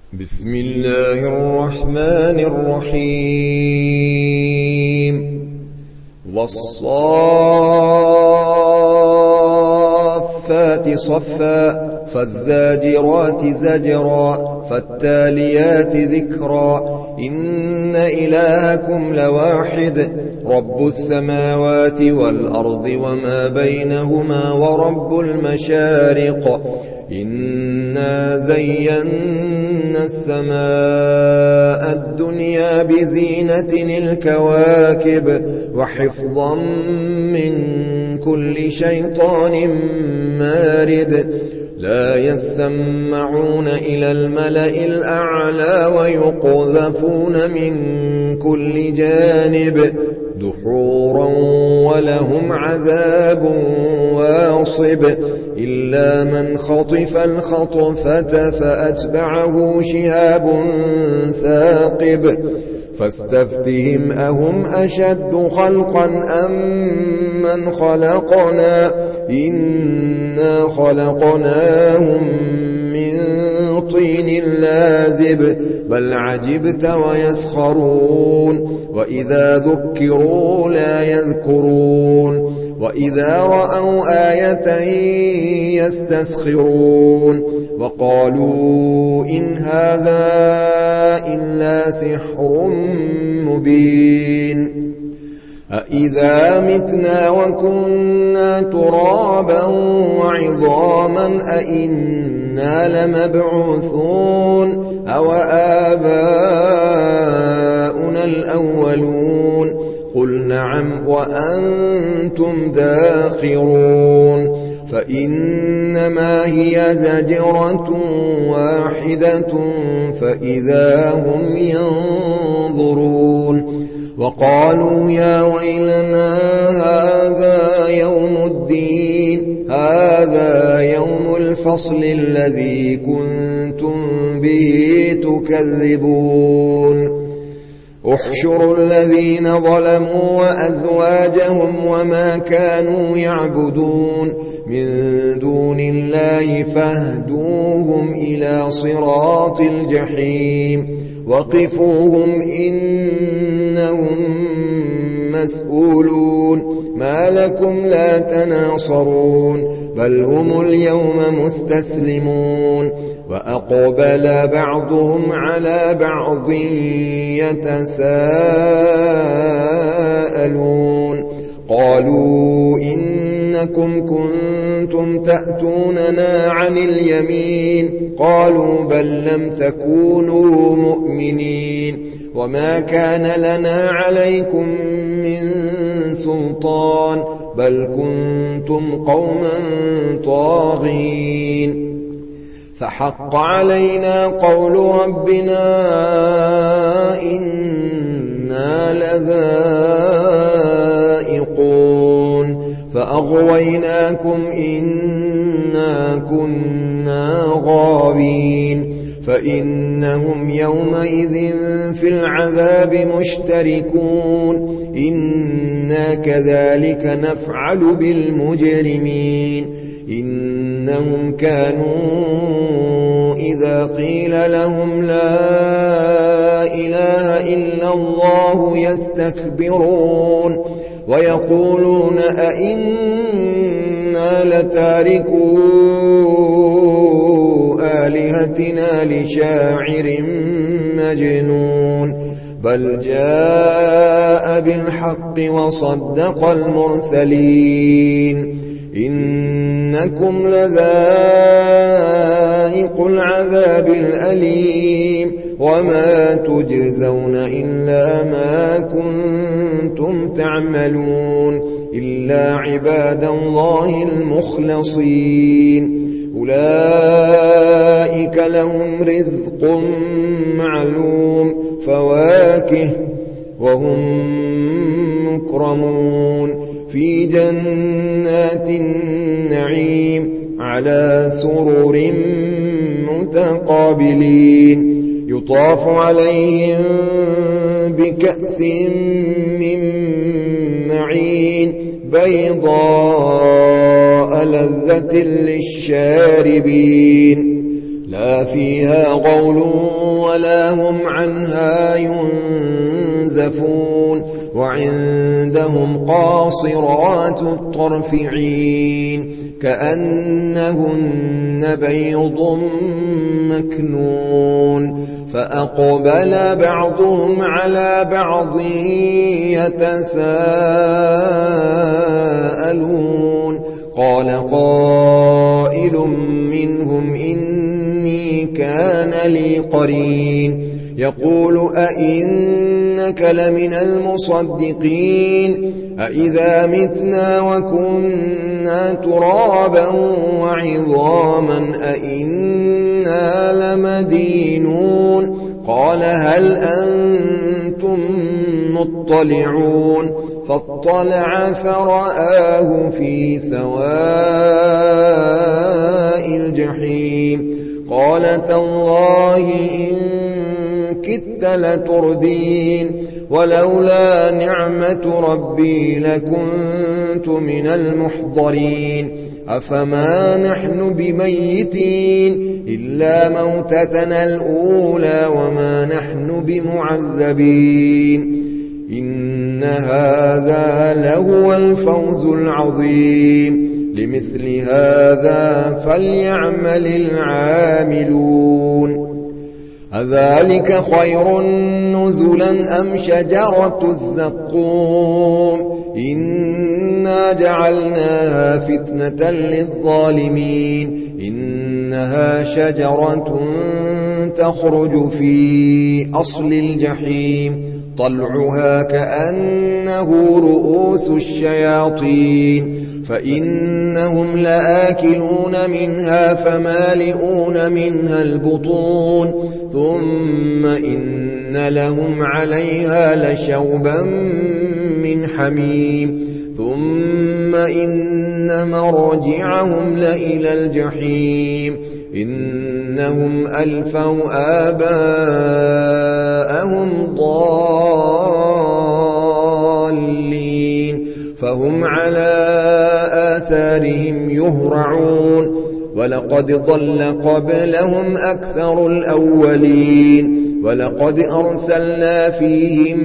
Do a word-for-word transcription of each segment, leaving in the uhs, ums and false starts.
بسم الله الرحمن الرحيم والصافات صفا فالزاجرات زجرا فالتاليات ذكرا إن إلهكم لواحد رب السماوات والأرض وما بينهما ورب المشارق إنا زينا السماء الدنيا بزينة الكواكب وحفظا من كل شيطان مارد لا يسمعون إلى الملأ الأعلى ويقذفون من كل جانب دحورا ولهم عذاب واصب إلا من خطف الخطفة فأتبعه شهاب ثاقب فاستفتهم أهم أشد خلقا أم من خلقنا إنا خلقناهم من طين لازب بل عجبت ويسخرون وإذا ذكروا لا يذكرون وإذا رأوا آية يستسخرون وقالوا إن هذا إلا سحر مبين أإذا متنا وكنا ترابا وعظاما أإنا لمبعوثون أو آباؤنا الأولون قل نعم وأنتم داخرون فإنما هي زجرة واحدة فإذا هم ينظرون وقالوا يا ويلنا هذا يوم الدين هذا يوم الفصل الذي كنتم به تكذبون احشروا الذين ظلموا وأزواجهم وما كانوا يعبدون من دون الله فاهدوهم إلى صراط الجحيم وقفوهم إنهم مسؤولون ما لكم لا تناصرون بل هم اليوم مستسلمون وأقبل بعضهم على بعض يتساءلون قالوا إنكم كنتم تأتوننا عن اليمين قالوا بل لم تكونوا مؤمنين وما كان لنا عليكم من سلطان بل كنتم قوما طاغين فحق علينا قول ربنا إنا لذائقون فأغويناكم إنا كنا غاوين فإنهم يومئذ في العذاب مشتركون إنا كذلك نفعل بالمجرمين إنهم كانوا إذا قيل لهم لا إله إلا الله يستكبرون ويقولون أئنا لتاركو آلهتنا لشاعر مجنون بل جاء بالحق وصدق المرسلين إنكم لذائق العذاب الأليم وما تجزون إلا ما كنتم تعملون إلا عباد الله المخلصين أولئك لهم رزق معلوم فواكه وهم مكرمون في جنات النعيم على سرر متقابلين يطاف عليهم بكأس من معين بيضاء لذة للشاربين لا لا فيها غول ولا هم عنها ينزفون وعندهم قاصرات الطرف عين كأنهن بيض مكنون فأقبل بعضهم على بعض يتساءلون قال قائل منهم إني كان لي قرين يقول أئنك لمن المصدقين أئذا متنا وكنا ترابا وعظاما أئنا لمدينون قال هل أنتم مطلعون فاطلع فرآه في سواء الجحيم قال تالله إن كدت لتردين ولولا نعمة ربي لكنت من المحضرين أفما نحن بميتين إلا موتتنا الأولى وما نحن بمعذبين إن هذا لهو الفوز العظيم لمثل هذا فليعمل العاملون أذلك خير نزلا أم شجرة الزقوم إنا جعلناها فتنة للظالمين إنها شجرة تخرج في أصل الجحيم طلعها كأنه رؤوس الشياطين فإنهم لآكلون منها فمالئون منها البطون ثم إن لهم عليها لشوبا من حميم ثم إن مرجعهم لإلى الجحيم إنهم ألفوا آباءهم ضالين فهم على آثارهم يهرعون ولقد ضل قبلهم أكثر الأولين ولقد أرسلنا فيهم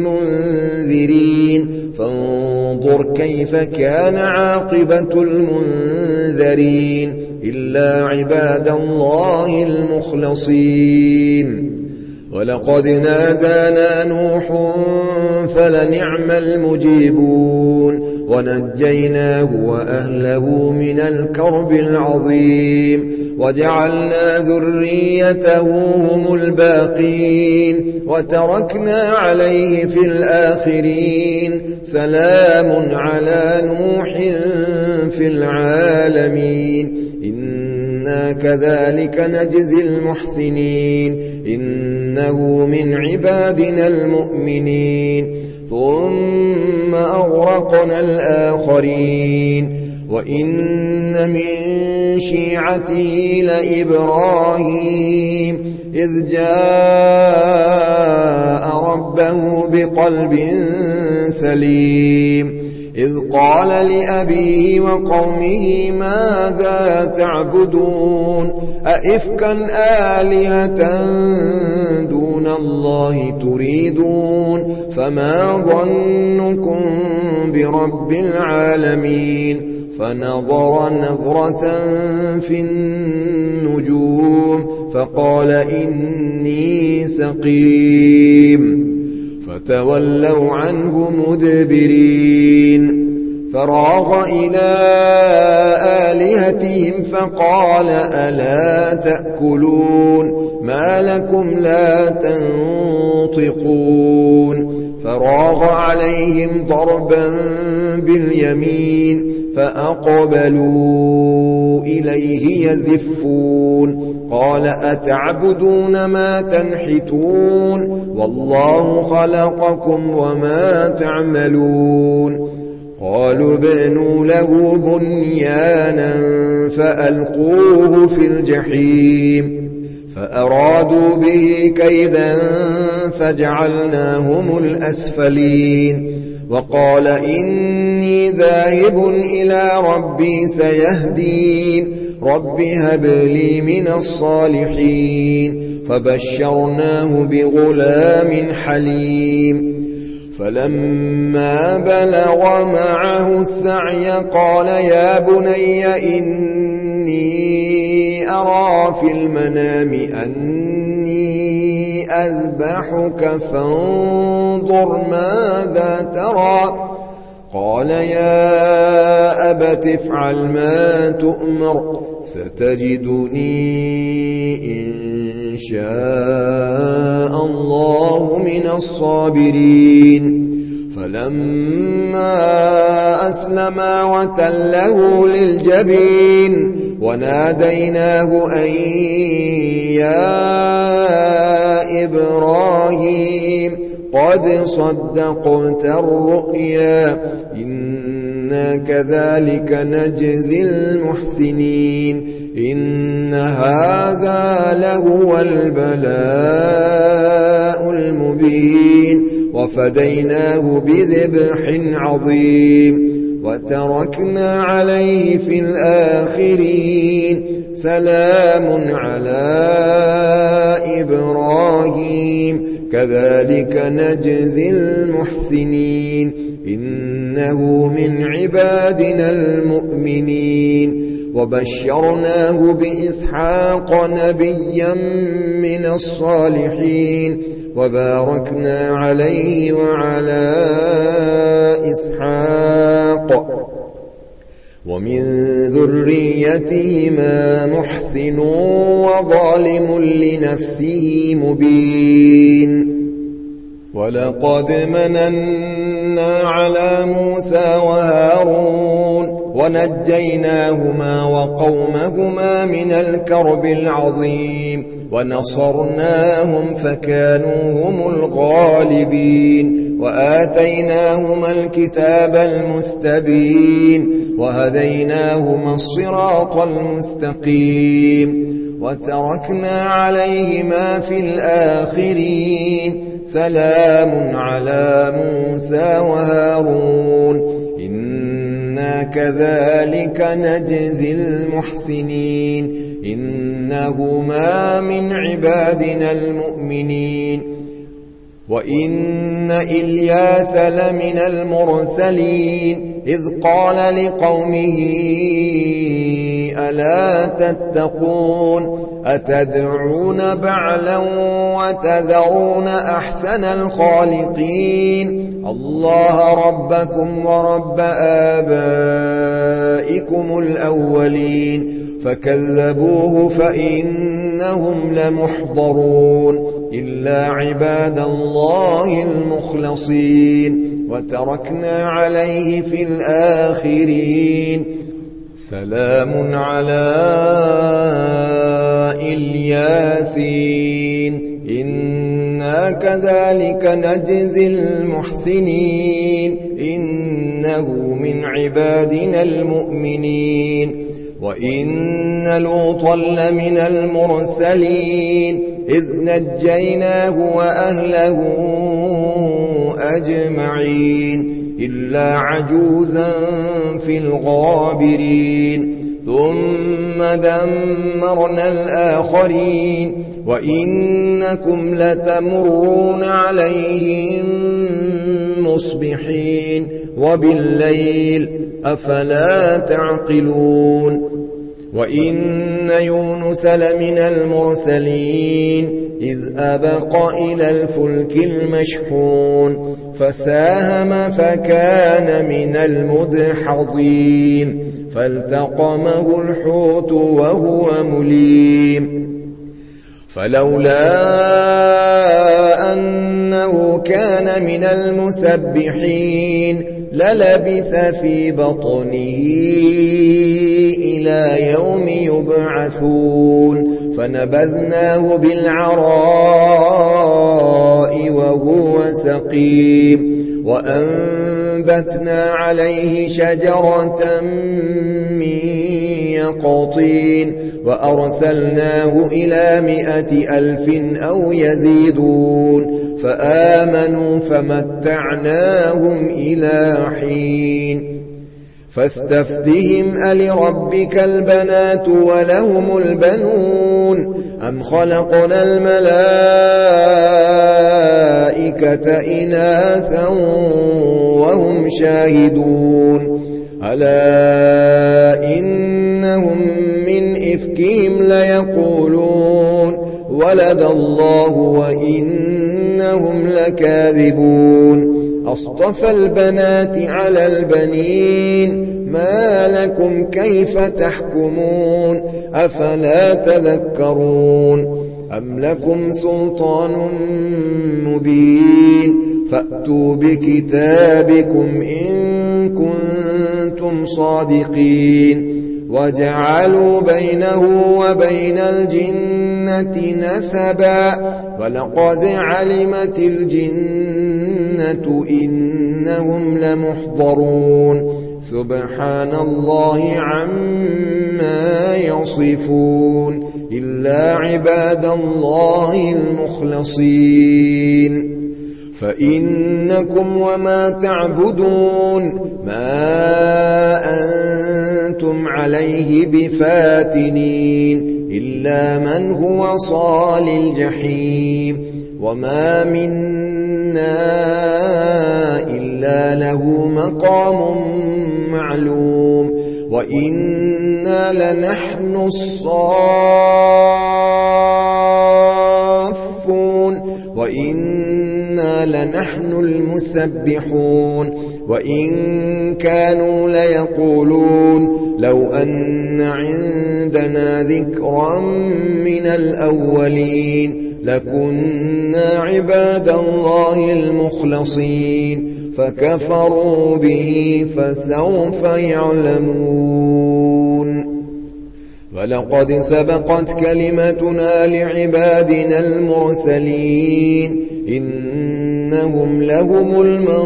منذرين فانظر كيف كان عاقبة المنذرين إلا عباد الله المخلصين ولقد نادانا نوح فلنعم المجيبون ونجيناه وأهله من الكرب العظيم وجعلنا ذريته هم الباقين وتركنا عليه في الآخرين سلام على نوح في العالمين إنا كذلك نجزي المحسنين إنه من عبادنا المؤمنين ثم أغرقنا الآخرين وإن من شيعته لإبراهيم إذ جاء ربه بقلب سليم إذ قال لأبيه وقومه ماذا تعبدون أئفكا آلهة دون الله تريدون فما ظنكم برب العالمين فنظر نظرة في النجوم فقال إني سقيم فتولوا عنه مدبرين فراغ إلى آلهتهم فقال ألا تأكلون ما لكم لا تنطقون فراغ عليهم ضربا باليمين فأقبلوا إليه يزفون قال أتعبدون ما تنحتون والله خلقكم وما تعملون قالوا ابنوا له بنيانا فألقوه في الجحيم فأرادوا به كيدا فجعلناهم الأسفلين وقال إني ذاهب إلى ربي سيهدين رب هب لي من الصالحين فبشرناه بغلام حليم فلما بلغ معه السعي قال يا بني إني أرى في المنام أني أذبحك فانظر ماذا ترى قال يا أبت افعل ما تؤمر ستجدني إن شاء الله من الصابرين فلما أسلما وتله للجبين وناديناه أن يا إبراهيم قد صدقت الرؤيا إنا كذلك نجزي المحسنين إن هذا لهو البلاء المبين وفديناه بذبح عظيم وتركنا عليه في الآخرين سلام على إبراهيم كذلك نجزي المحسنين إنه من عبادنا المؤمنين وبشرناه بإسحاق نبيا من الصالحين وباركنا عليه وعلى إسحاق ومن ذريتهما محسن وظالم لنفسه مبين ولقد مننا على موسى وهارون ونجيناهما وقومهما من الكرب العظيم ونصرناهم فكانوا هم الغالبين وآتيناهما الكتاب المستبين وهديناهما الصراط المستقيم وتركنا عليهما في الآخرين سلام على موسى وهارون إنا كذلك نجزي المحسنين إنهما من عبادنا المؤمنين وإن إلياس لمن المرسلين إذ قال لقومه ألا تتقون أتدعون بعلا وتذرون أحسن الخالقين الله ربكم ورب آبائكم الأولين فكذبوه فإنهم لمحضرون إلا عباد الله المخلصين وتركنا عليه في الآخرين سلام على الياسين إنا كذلك نجزي المحسنين إنه من عبادنا المؤمنين وإن لوطا لمن المرسلين إذ نجيناه وأهله أجمعين إلا عجوزا في الغابرين ثم دمرنا الآخرين وإنكم لتمرون عليهم مصبحين وبالليل أفلا تعقلون وإن يونس لمن المرسلين إذ أبق إلى الفلك المشحون فساهم فكان من المدحضين فالتقمه الحوت وهو مليم فلولا أنه كان من المسبحين للبث في بطنه إلى يوم يبعثون فنبذناه بالعراء وهو سقيم وأنبتنا عليه شجرة من يقطين وأرسلناه إلى مائة ألف أو يزيدون فآمنوا فمتعناهم إلى حين فاستفتهم ألربك البنات ولهم البنون أم خلقنا الملائكة إناثا وهم شاهدون ألا إنهم من إفكهم ليقولون ولد الله وإنهم لكاذبون أصطفى البنات على البنين ما لكم كيف تحكمون أفلا تذكرون أم لكم سلطان مبين فأتوا بكتابكم إن كنتم صادقين وجعلوا بينه وبين الجنة نسبا ولقد علمت الجنة إنهم لمحضرون سبحان الله عما يصفون إلا عباد الله المخلصين فإنكم وما تعبدون ما أنتم عليه بفاتنين إلا من هو صال الجحيم وما منا إلا له مقام معلوم وإنا لنحن الصافون وإنا لنحن المسبحون وإن كانوا ليقولون لو أن عندنا ذكرا من الأولين لكنا عباد الله المخلصين فكفروا به فسوف يعلمون ولقد سبقت كلمتنا لعبادنا المرسلين إنهم لهم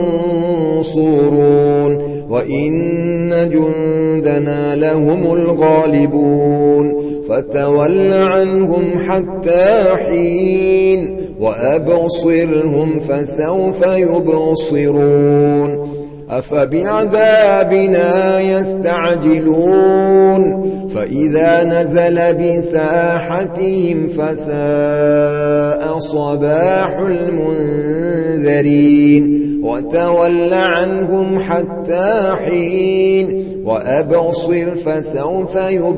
المنصورون وإن جندنا لهم الغالبون فتول عنهم حتى حين وأبصرهم فسوف يبصرون أفبعذابنا يستعجلون فإذا نزل بساحتهم فساء صباح المنذرين وتول عنهم حتى حين وأبصر فسوف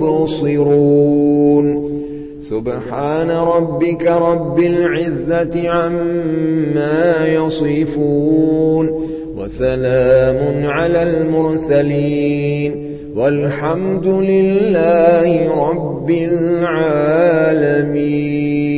يبصرون سبحان ربك رب العزة عما يصفون وسلام على المرسلين والحمد لله رب العالمين.